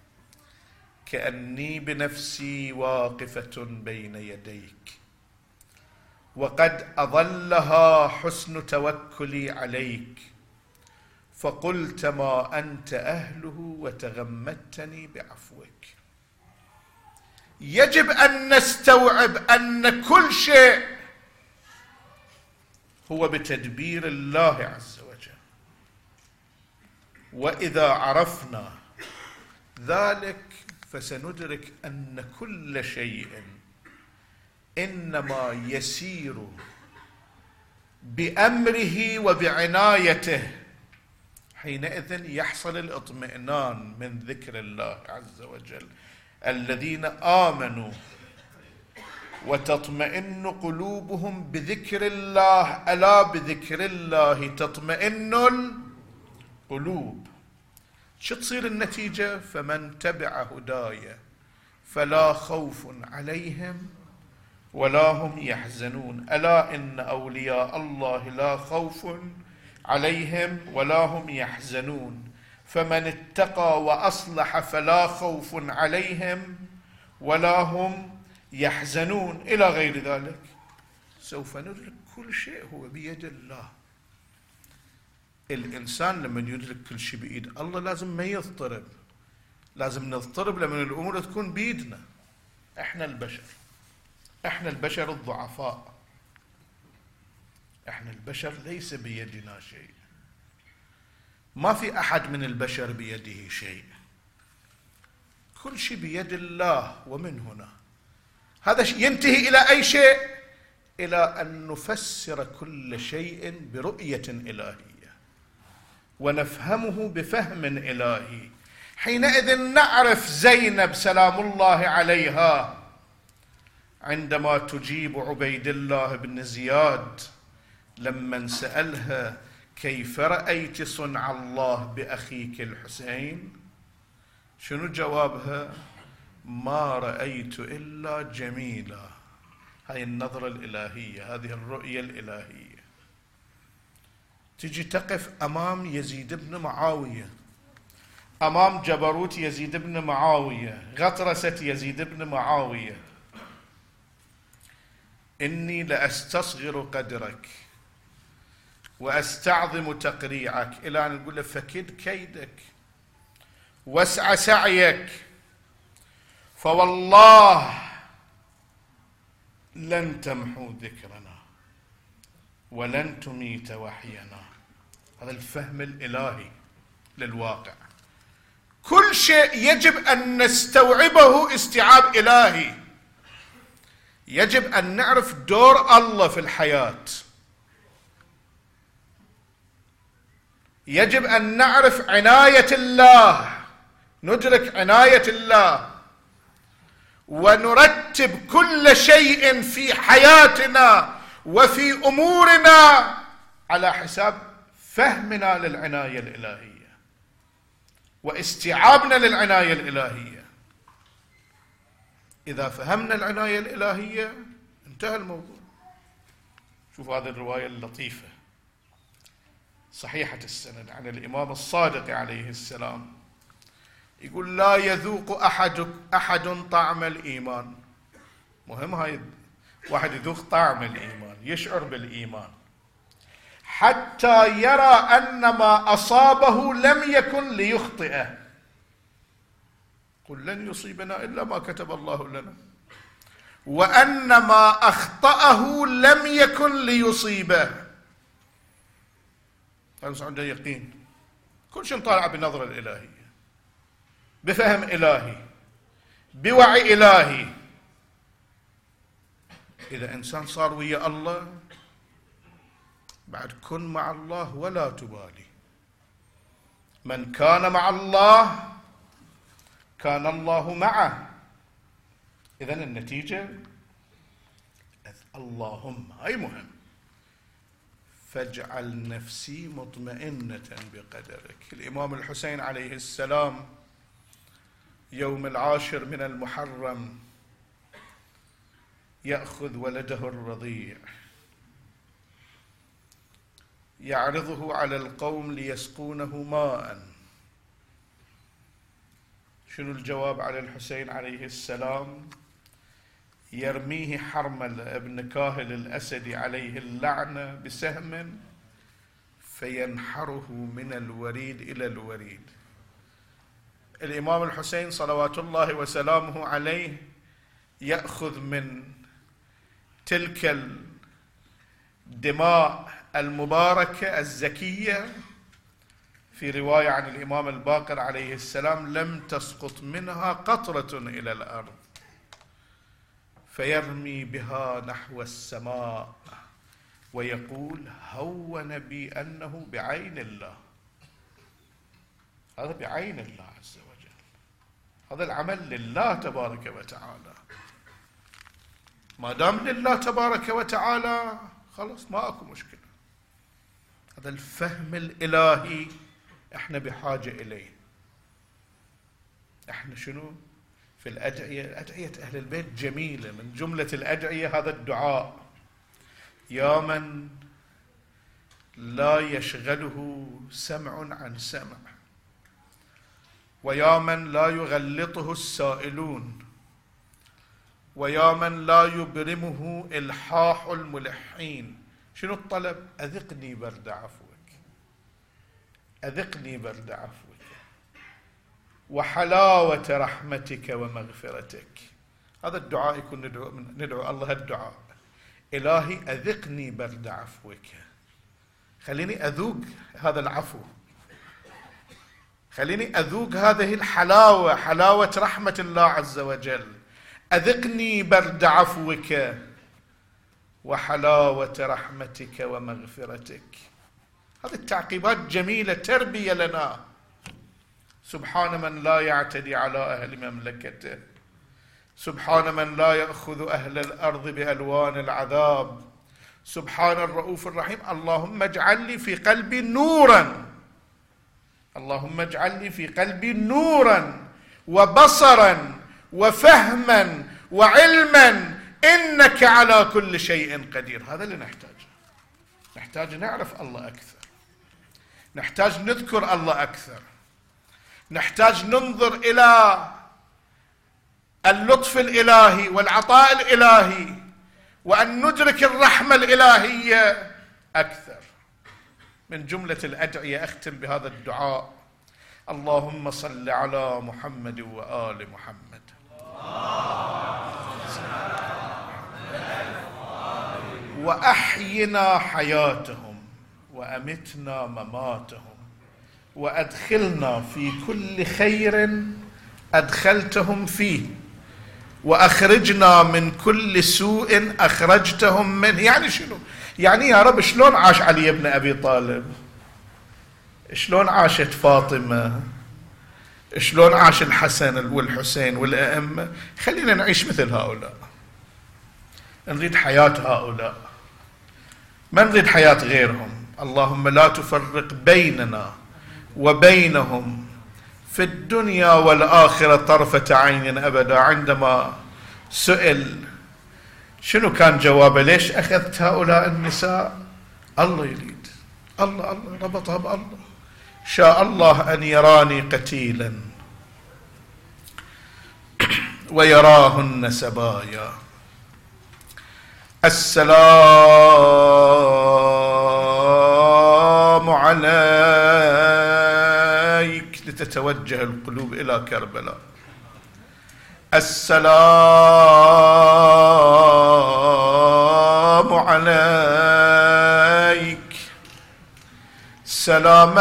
كأني بنفسي واقفة بين يديك، وقد أظلها حسن توكلي عليك، فقلت ما أنت أهله وتغمدتني بعفوك. يجب أن نستوعب أن كل شيء هو بتدبير الله عز وجل. وإذا عرفنا ذلك فسندرك أن كل شيء إنما يسير بأمره وبعنايته. حينئذ يحصل الاطمئنان من ذكر الله عز وجل. الذين آمنوا وتطمئن قلوبهم بذكر الله، ألا بذكر الله تطمئن القلوب. شو تصير النتيجة؟ فمن تبع هداي فلا خوف عليهم ولا هم يحزنون. ألا إن أولياء الله لا خوف عليهم ولا هم يحزنون. فمن اتقى وأصلح فلا خوف عليهم ولا هم يحزنون، إلى غير ذلك. سوف ندرك كل شيء هو بيد الله. الإنسان لما يدرك كل شيء بيد الله لازم ما يضطرب. لازم نضطرب لما الأمور تكون بيدنا. احنا البشر الضعفاء. احنا البشر ليس بيدنا شيء. ما في أحد من البشر بيده شيء. كل شيء بيد الله. ومن هنا هذا ينتهي إلى أي شيء؟ إلى أن نفسر كل شيء برؤية إلهية ونفهمه بفهم إلهي. حينئذ نعرف زينب سلام الله عليها عندما تجيب عبيد الله بن زياد لما سألها: كيف رأيت صنع الله بأخيك الحسين؟ شنو جوابها؟ ما رأيت إلا جميلا. هاي النظرة الإلهية، هذه الرؤية الإلهية. تجي تقف أمام يزيد بن معاوية، أمام جبروت يزيد بن معاوية، غطرسة يزيد بن معاوية. إني لأستصغر قدرك وأستعظم تقريعك، إلى أن نقول له فكد كيدك واسع سعيك، فوالله لن تمحو ذكرنا ولن تميت وحينا. هذا الفهم الإلهي للواقع. كل شيء يجب أن نستوعبه استيعاب إلهي. يجب أن نعرف دور الله في الحياة، يجب أن نعرف عناية الله، ندرك عناية الله، ونرتب كل شيء في حياتنا وفي أمورنا على حساب فهمنا للعناية الإلهية واستيعابنا للعناية الإلهية. إذا فهمنا العناية الإلهية انتهى الموضوع. شوف هذه الرواية اللطيفة صحيحة السند عن الإمام الصادق عليه السلام، يقول: لا يذوق أحد طعم الإيمان. مهم هاي واحد يذوق طعم الإيمان، يشعر بالإيمان، حتى يرى أن ما أصابه لم يكن ليخطئه. قل لن يصيبنا إلا ما كتب الله لنا، وأن ما أخطأه لم يكن ليصيبه. هذا عنده يقين، كل شيء طالع بالنظرة الإلهية، بفهم إلهي، بوعي إلهي. إذا إنسان صار ويا الله بعد كن مع الله ولا تبالي. من كان مع الله كان الله معه. إذن النتيجة اللهم، هاي مهم. فاجعل نفسي مطمئنة بقدرك. الإمام الحسين عليه السلام يوم 10 من المحرم يأخذ ولده الرضيع يعرضه على القوم ليسقونه ماء. شنو الجواب على الحسين عليه السلام؟ يرميه حرمل ابن كاهل الأسدي عليه اللعنة بسهم فينحره من الوريد إلى الوريد. الإمام الحسين صلوات الله وسلامه عليه يأخذ من تلك الدماء المباركة الزكية، في رواية عن الإمام الباقر عليه السلام: لم تسقط منها قطرة إلى الأرض، فيرمي بها نحو السماء ويقول: هون بي أنه بعين الله. هذا بعين الله عز وجل، هذا العمل لله تبارك وتعالى. ما دام لله تبارك وتعالى خلاص ما أكو مشكلة. هذا الفهم الإلهي احنا بحاجة إليه. احنا شنو في الأدعية؟ أدعية أهل البيت جميلة. من جملة الأدعية هذا الدعاء: يا من لا يشغله سمع عن سمع، ويا من لا يغلطه السائلون، ويا من لا يبرمه إلحاح الملحين. شنو الطلب؟ أذقني برد عفوك، أذقني برد عفوك وحلاوة رحمتك ومغفرتك. هذا الدعاء يكون ندعو الله الدعاء: إلهي أذقني برد عفوك، خليني أذوق هذا العفو، خليني أذوق هذه الحلاوة، حلاوة رحمة الله عز وجل. أذقني برد عفوك وحلاوة رحمتك ومغفرتك. هذه التعقيبات جميلة، تربية لنا. سبحان من لا يعتدي على أهل مملكته، سبحان من لا يأخذ أهل الأرض بألوان العذاب، سبحان الرؤوف الرحيم. اللهم اجعل لي في قلبي نورا، اللهم اجعل لي في قلبي نورا وبصرا وفهما وعلما، إنك على كل شيء قدير. هذا اللي نحتاج نعرف الله أكثر، نحتاج نذكر الله أكثر، نحتاج ننظر إلى اللطف الإلهي والعطاء الإلهي، وأن ندرك الرحمة الإلهية أكثر. من جملة الأدعية أختم بهذا الدعاء: اللهم صل على محمد وآل محمد. وأحينا حياتهم وأمتنا مماتهم، وأدخلنا في كل خير أدخلتهم فيه، وأخرجنا من كل سوء أخرجتهم منه. يعني شنو؟ يعني يا رب شلون عاش علي بن أبي طالب؟ شلون عاشت فاطمة؟ شلون عاش الحسن والحسين والأئمة؟ خلينا نعيش مثل هؤلاء، نريد حياة هؤلاء، ما نريد حياة غيرهم. اللهم لا تفرق بيننا وبينهم في الدنيا والآخرة طرفة عين أبدا. عندما سئل شنو كان جوابه؟ ليش أخذت هؤلاء النساء؟ الله يريد، الله ربطها بالله. شاء الله أن يراني قتيلا ويراهن سبايا. السلام عليك، لتتوجه القلوب إلى كربلاء. السلام عليك سلام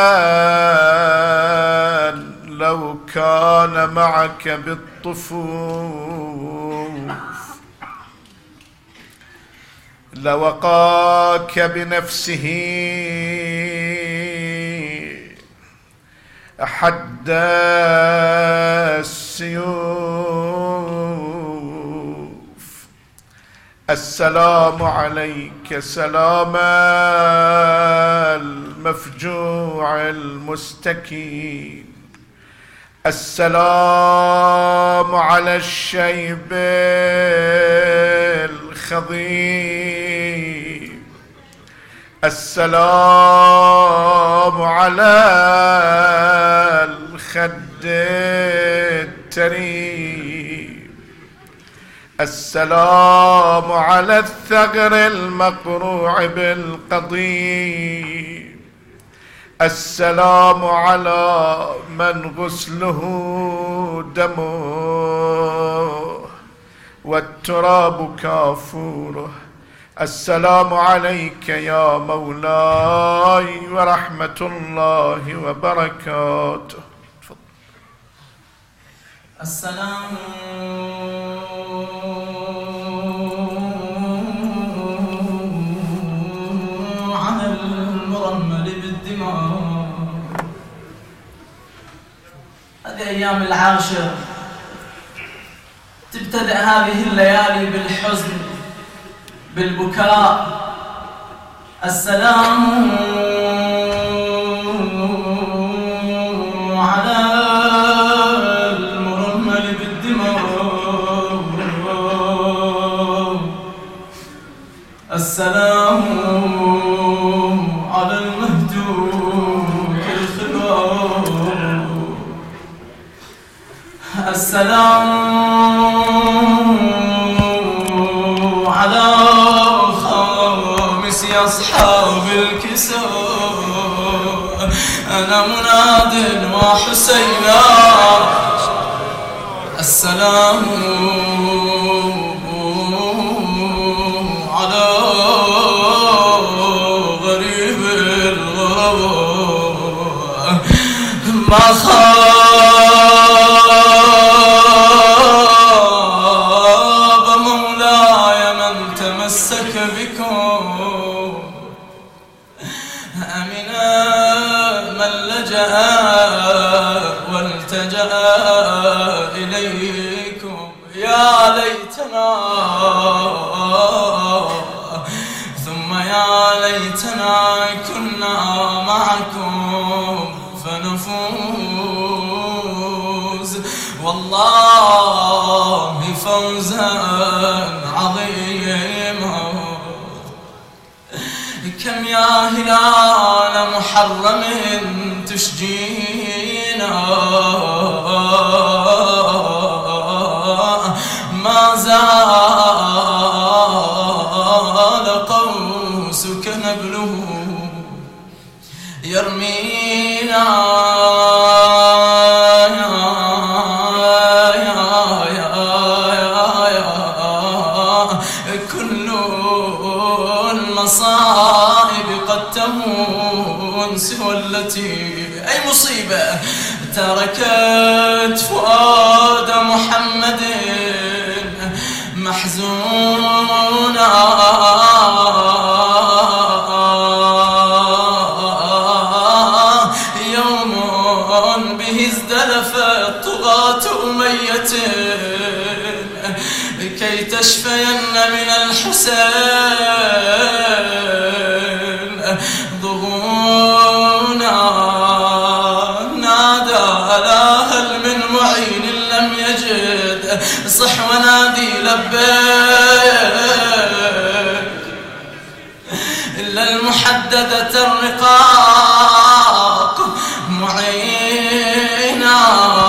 من لو كان معك بالطفوف لوقاك بنفسه حد السيوف. السلام عليك سلام المفجوع المستكين. السلام على الشيب الخضيب. السلام على الخد التريب. السلام على الثغر المقروع بالقضيب. السلام على من غسله دمه والتراب كافوره. السلام عليك يا مولاي ورحمة الله وبركاته. السلام على المرمل بالدماء. هذه أيام العاشر، تبتدأ هذه الليالي بالحزن بالبكاء. السلام على المرمل بالدماء. السلام على المهدوك الخلوع. السلام على خامس أصحاب الكساء. أنا مناد وحسينا. السلام على غريب الغرباء. ما خاب مولاي من تمسك بكم. أمنا من لجأ والتجأ إليكم. يا ليتنا ثم يا ليتنا كنا معكم فنفوز. والله فوزا عظيما. كم يا هلال محرم تشجينا ما زال قوسك نبله يرمينا. كل المصائب قد تهون سوى التي أي مصيبة تركت فؤاد محمد محزونا. يوم به ازدلفت طغاة أمية كي تشفين من الحسين ضغونا. نادى لا هل من معين لم يجد صح ونادي لبيك إلا المحددة الرقاق معينا.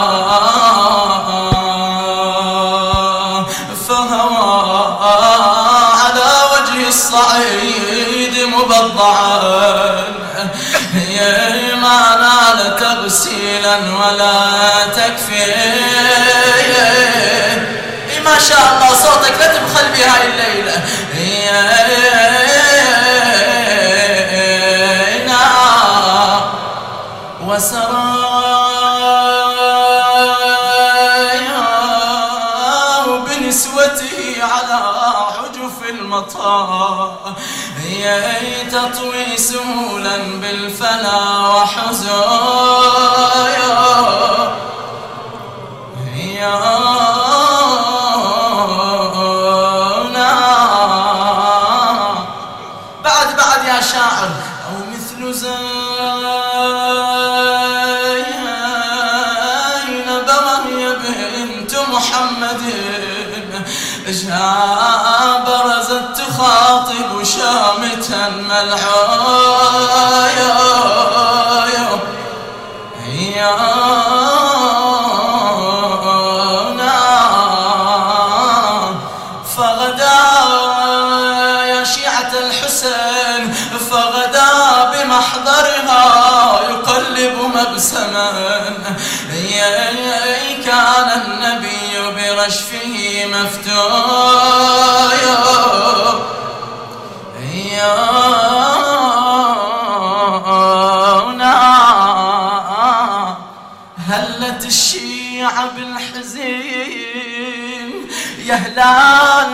فهوى على وجه الصعيد مبضعا ما نال تغسيلا ولا تكفي. ما شاء الله صوتك لا تبخل بها الليلة. وسرايا بنسوته على حجف المطار تطوي سهولا بالفنا وحزايا. بعد يا شاعر أو مثل زينب وهي بنت محمد برزت تخاطب شامتا ملعايا. فغدا يا شيعة الحسين فغدا بمحضرها يقلب مبسما. كان النبي برشفه مفتويا. هلت الشيعة بالحزين يا هلال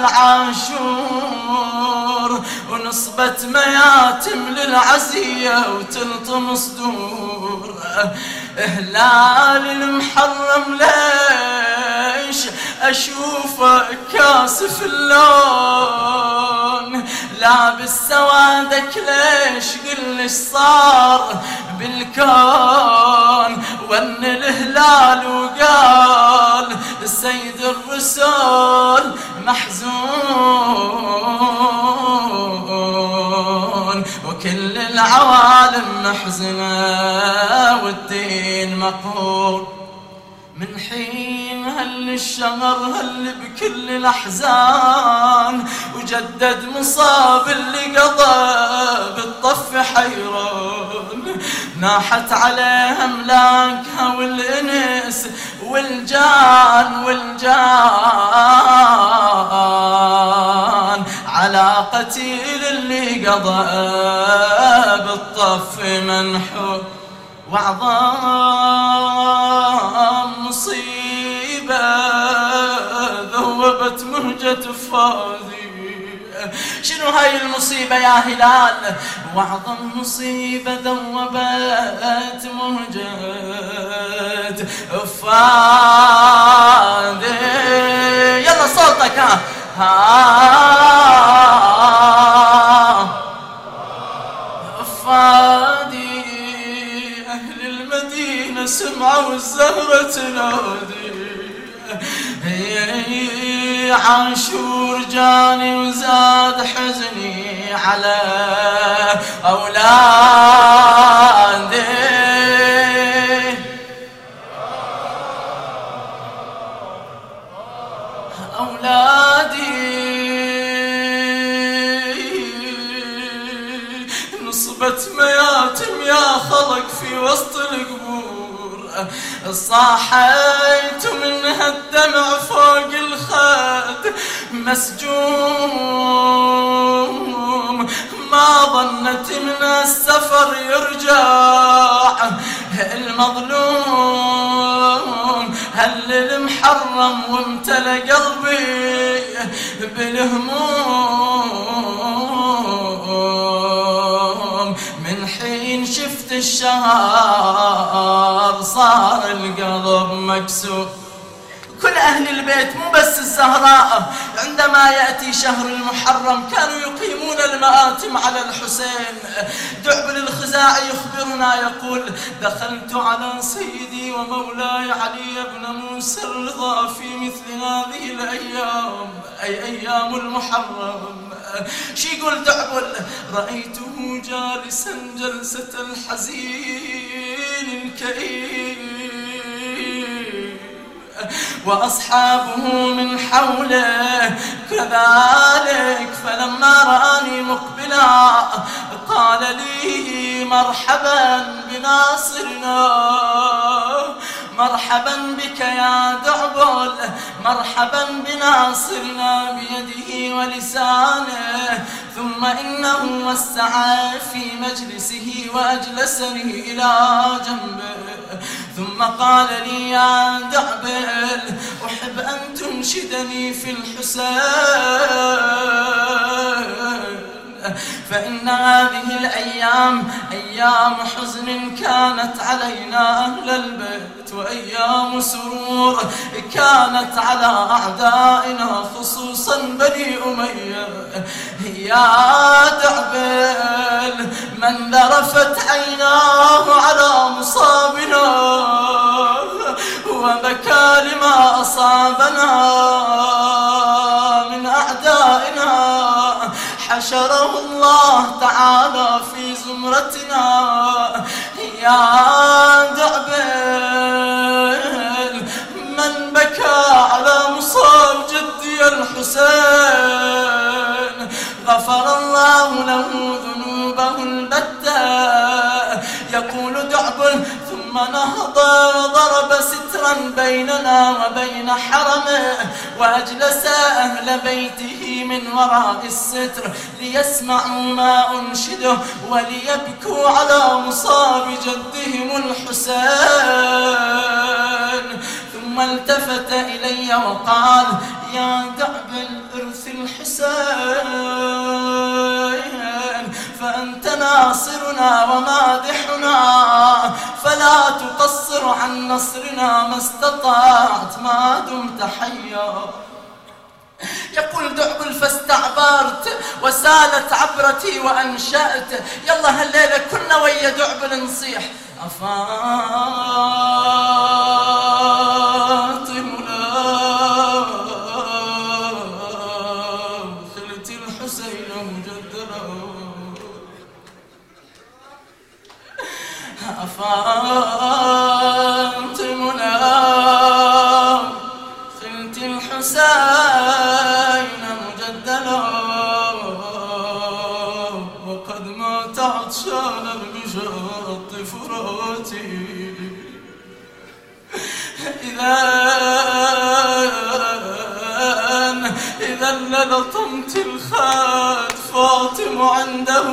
عاشور ونصبت مياتم للعزية وتلطم صدور. هلال المحرم ليش أشوفك كاسف اللون لابس سوادك ليش قلش صار بالكون. ون الهلال وقال السيد الرسول محزون وكل العوالم محزنة والدين مقهور. من حين هل الشهر هل بكل الأحزان وجدد مصاب اللي قضى بالطف حيران. ناحت عليه أملاكها والإنس والجان على قتيل اللي قضى بالطف منحور. وعظام مصيبة ذوبت مهجة فادي. شنو هاي المصيبة يا هلال؟ وعظم مصيبة ذوبت مهجة فادي. يلا صوتك ها. فادي أهل المدينة سمعوا الزهرة تنادي عاشور جاني وزاد حزني على أولادي نصبت مياتم يا خلق في وسط القبور صاحيت منها الدمع فوق الخد مسجوم ما ظنت من السفر يرجع المظلوم هل المحرم وامتلى قلبي بالهموم من حين شفت الشهر صار القلب مكسور. كل أهل البيت مو بس الزهراء عندما يأتي شهر المحرم كانوا يقيمون المآتم على الحسين. دعبل الخزاعي يخبرنا يقول: دخلت على سيدي ومولاي علي بن موسى الرضا في مثل هذه الأيام أي أيام المحرم. شي يقول دعبل: رأيته جالسا جلسة الحزين الكئيب وأصحابه من حوله كذلك، فلما رآني مقبلا قال لي: مرحبا بناصرنا، مرحبا بك يا دعبل، مرحبا بناصرنا بيده ولسانه. ثم إنه وسع في مجلسه وأجلسني إلى جنبه ثم قال لي: يا دعبل أحب أن تنشدني في الحسين، فإن هذه الأيام أيام حزن كانت علينا أهل البيت وأيام سرور كانت على أعدائنا خصوصا بني أمية. يا دعبل من ذرفت عيناه على مصابنا وبكى لما أصابنا من أعدائنا حشره الله تعالى في زمرتنا. يا دعبل من بكى على مصاب جدي الحسين غفر الله له ذنوبه البتة. يقول دعبل: ثم نهض وضرب سترا بيننا وبين حرمه وأجلس أهل بيته من وراء الستر ليسمعوا ما أنشده وليبكوا على مصاب جدهم الحسين. ثم التفت إلي وقال: يا دعبل ارث الحسين فأنت ناصرنا ومادحنا فلا تقصر عن نصرنا ما استطعت ما دمت حيا. يقول دعبل: فاستعبرت وسالت عبرتي وأنشأت. يلا هالليلة كنا ويا دعبل نصيح: أفاطمنا خلت الحسين مجدلا، أفاطمنا خلت الحسين مجدلا، وقد مات عطشانا بشط فراتي. إذا للطمت الخاد فاطم عنده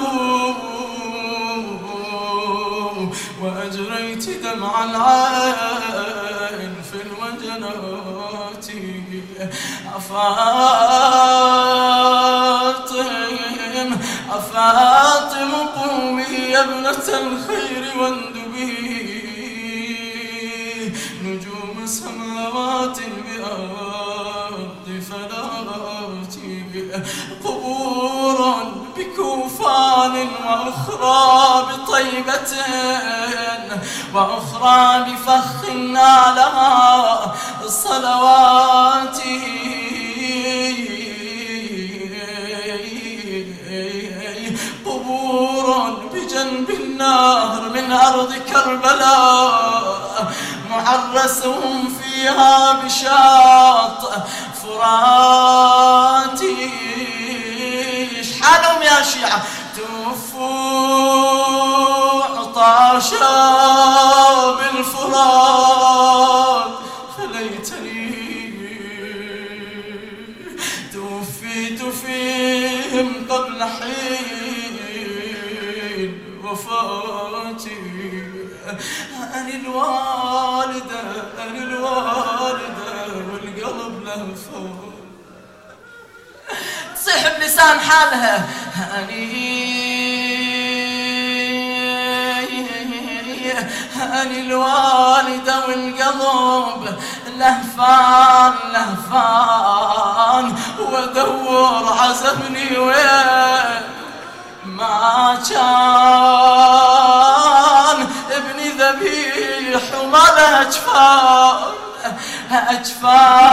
وأجريت دمع العين في الوجنات. أفاطم قومي يا ابنة الخير واندبي نجوم سماوات بأرض فلاتي. قبور بكوفان وأخرى بطيبة وأخرى بفخ نالها صلواتي قبور بجنب النهر من أرض كربلاء معرسهم فيها بشاط فراتي. حالهم يا شيعة توفوا عطاشا بالفرات فليتني توفيت فيهم قبل حين وفاتي. أنا الوالدة والقلب لهفان تصيح بلسان حالها أني الوالدة والقلب لهفان وادور عزمني وين ما كان ابني ذبيح وما له أجفان